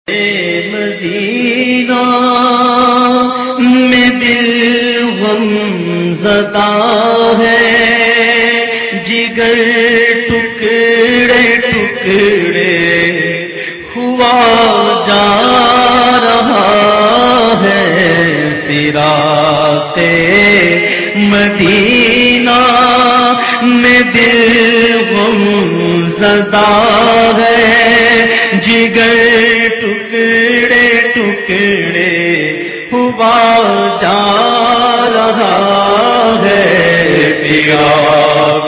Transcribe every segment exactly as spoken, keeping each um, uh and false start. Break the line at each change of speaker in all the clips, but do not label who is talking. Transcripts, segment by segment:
مدینہ میں دل غم زدہ ہے، جگر ٹکڑے ٹکڑے ہوا جا رہا ہے، فراق مدینہ میں دل غم زدہ ہے، جگر ٹکڑے ٹکڑے ہوا جا رہا ہے، فراق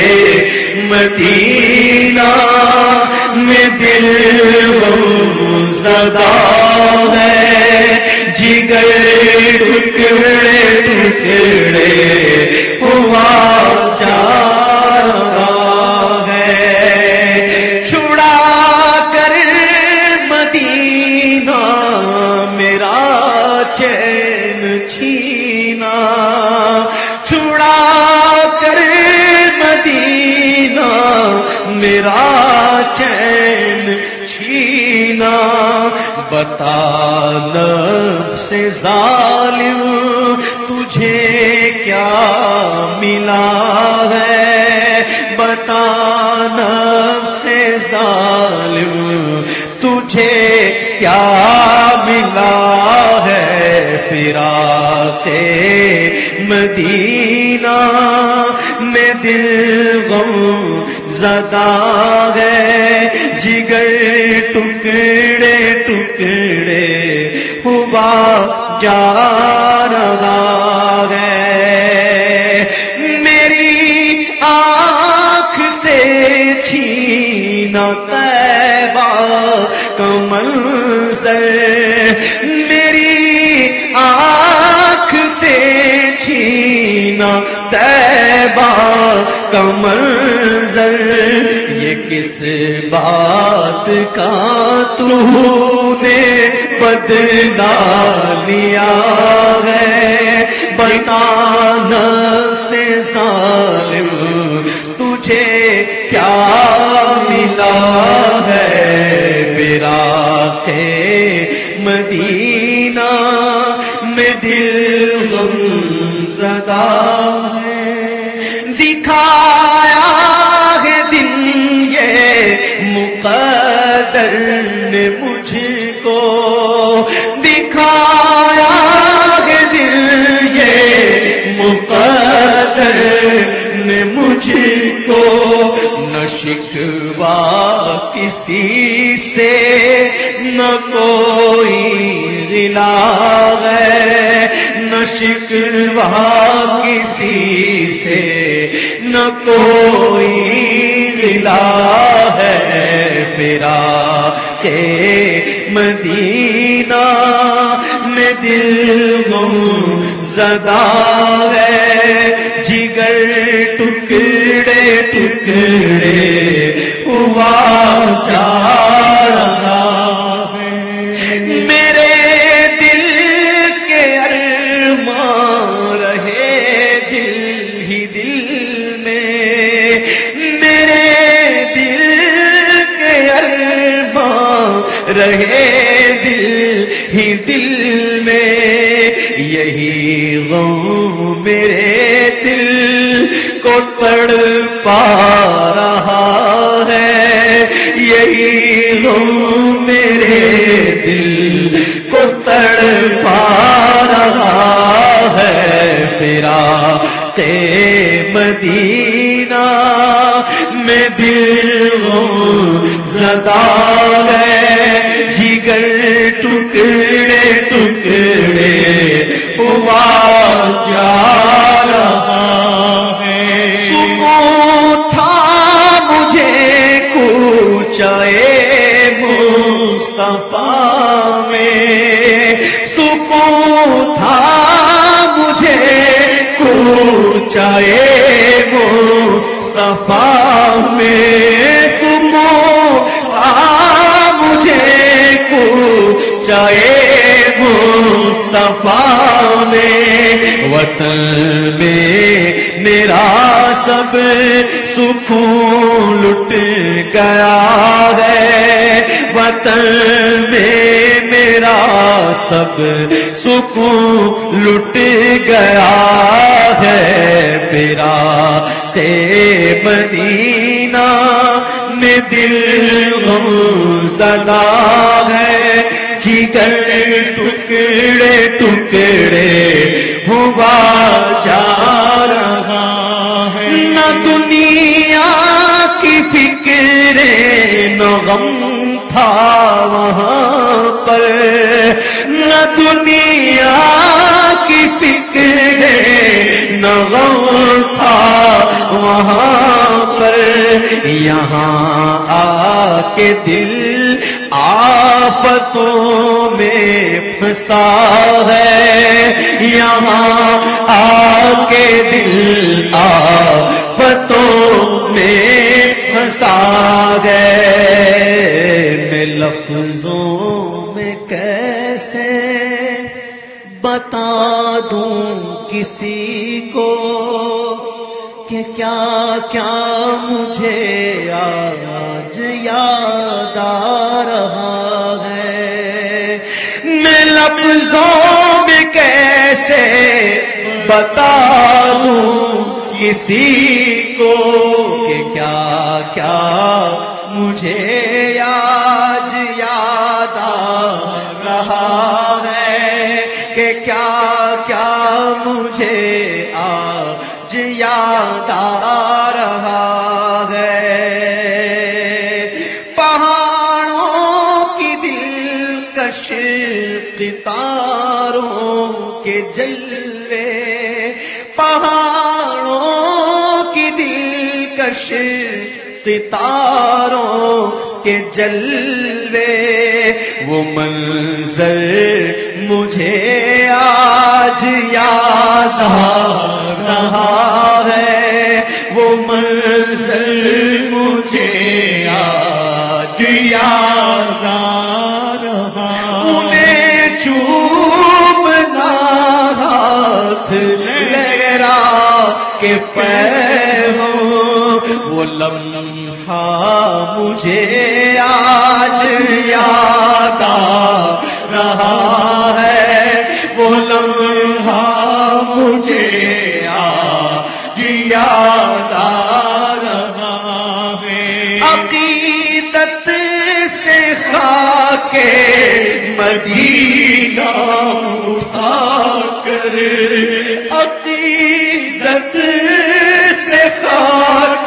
مدینہ میں دل غم زدہ ہے، جگر ٹکڑے ٹکڑے ہوا جا رہا ہے، چھڑا کر مدینہ میرا چین چھینا، چھڑا کر مدینہ میرا چین چھینا، بتا نفس ظالم تجھے کیا ملا ہے، بتا نفس ظالم تجھے کیا ملا ہے، فراق مدینہ میں دل غم زدہ ہے، جگر ٹکڑے ٹکڑے ہوا جا رہا ہے، میری آنکھ سے چھینا طیبہ کا منظر، میری آنکھ سے چھینا طیبہ کا منظر، یہ کس بات کا تو نے بدلا لیا ہے، بتانا سے ظالم تجھے کیا ملا ہے، فراق مدینہ میں دل غم زدہ ہے، دکھایا ہے دن یہ مقدر نے مجھ کو، دکھایا ہے دل یہ مقدر نے مجھ کو، نہ شکوہ کسی سے نہ کوئی گلہ ہے، نہ شکوہ کسی سے نہ کوئی گلہ ہے، فراق مدینہ میں دل غم زدہ ہے، جگر ٹکڑے ٹکڑے ہوا جا رہا ہے، میرے دل کے ارمان رہے دل ہی دل میں، میرے دل کے ارمان رہے دل ہی دل میں، یہی غم میرے دل کو تڑپا رہا ہے، یہی غم میرے دل کو تڑپا رہا ہے، فراق مدینہ میں دل غم زدہ ہے، جگر ٹکڑے ٹکڑے ہوا جا رہا ہے، سکون تھا مجھے کوچے مصطفیٰ میں، سکون تھا مجھے کوچے مصطفیٰ میں، سکون تھا مجھے کوچے مصطفیٰ میں، وطن میں میرا سب سکون لٹ گیا ہے، وطن میں سب سکون لٹ گیا ہے، میرا تے مدینہ میں دل غم زدہ ہے، جگر ٹکڑے ٹکڑے ہوا جا رہا ہے، نہ دنیا کی فکر نہ غم تھا وہاں پر، نہ دنیا کی فکر نہ غم تھا وہاں پر، یہاں آ کے دل آفتوں میں پھنسا ہے، یہاں آ کے دل آفتوں میں پھنسا گئے، میں لفظوں میں کیسے بتا دوں کسی کو کہ کیا کیا مجھے آج یاد آ رہا ہے، میں لفظوں میں کیسے بتا دوں کسی کو کہ کیا کیا مجھے آج یاد آ رہا ہے، کہ کیا کیا مجھے آج یاد آ رہا ہے، پہاڑوں کی دلکش ستاروں کے جلوے، پہاڑوں کی دلکش ستاروں کے جلوے، وہ منظر مجھے آج یاد آ رہا ہے، وہ منظر مجھے آج یاد آ رہا، انہیں چومنا ہاتھ لہرا کے پیروں، وہ لمحہ مجھے آج یاد آ رہا ہے، وہ لمحہ مجھے آج یاد آ رہا ہے، عقیدت سے خاک مدینہ اٹھا کر، عقیدت سے خاک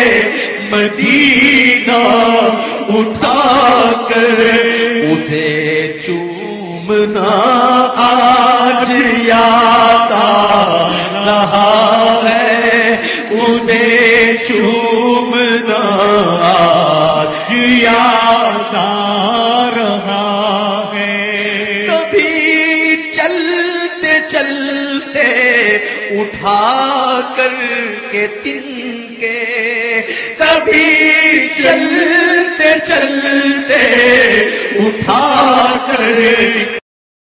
مدینہ اٹھا کر، اسے چومنا آج یاد آ رہا ہے، اسے چومنا آج یاد آ رہا ہے، کبھی چلتے چلتے اٹھا کر کے تنکے، کبھی چلتے چلتے اٹھا کر